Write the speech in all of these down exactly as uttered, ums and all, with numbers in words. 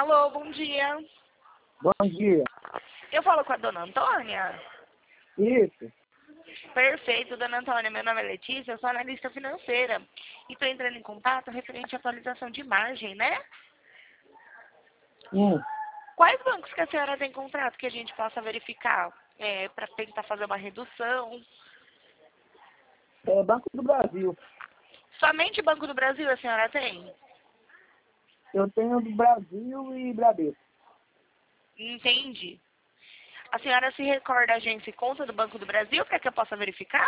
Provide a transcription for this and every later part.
Alô, bom dia. Bom dia. Eu falo com a dona Antônia? Isso. Perfeito, dona Antônia. Meu nome é Letícia, eu sou analista financeira. E estou entrando em contato referente à atualização de margem, né? Hum. Quais bancos que a senhora tem contrato que a gente possa verificar é, para tentar fazer uma redução? É Banco do Brasil. Somente Banco do Brasil a senhora tem? Eu tenho do Brasil e Bradesco. Entendi. A senhora se recorda a agência e conta do Banco do Brasil para que eu possa verificar?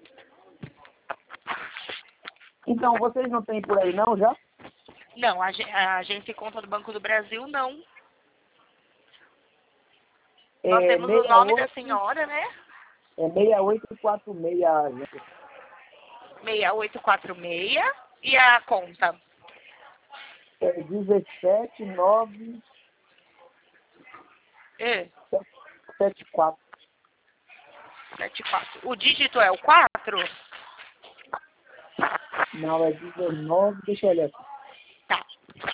Então, vocês não têm por aí não já? Não, a, ag- a agência e conta do Banco do Brasil não. Nós É temos o nome da seis oito, senhora, né? é seis oito quatro seis a agência. seis oito quatro seis. E a conta? É dezessete nove É, setenta e quatro. sete quatro. O dígito é o quatro? Não, é dezenove, deixa eu olhar aqui. Tá.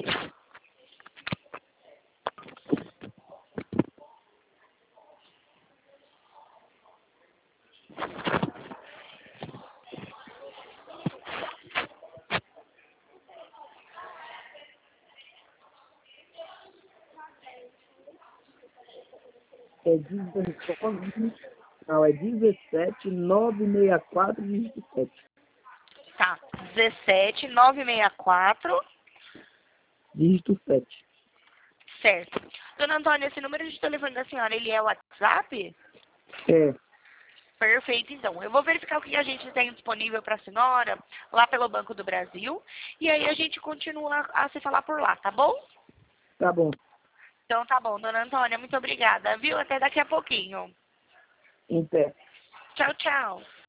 É dezenove, não, é dezessete nove seis quatro, dígito sete. Tá. dezessete nove seis quatro. Dígito sete. Certo. Dona Antônia, esse número de telefone da senhora, ele é o WhatsApp? É, Perfeito, então. Eu vou verificar o que a gente tem disponível para a senhora lá pelo Banco do Brasil. E aí a gente continua a se falar por lá, tá bom? tá bom. Então tá bom, dona Antônia, muito obrigada, viu? Até daqui a pouquinho. Em pé. Tchau, tchau.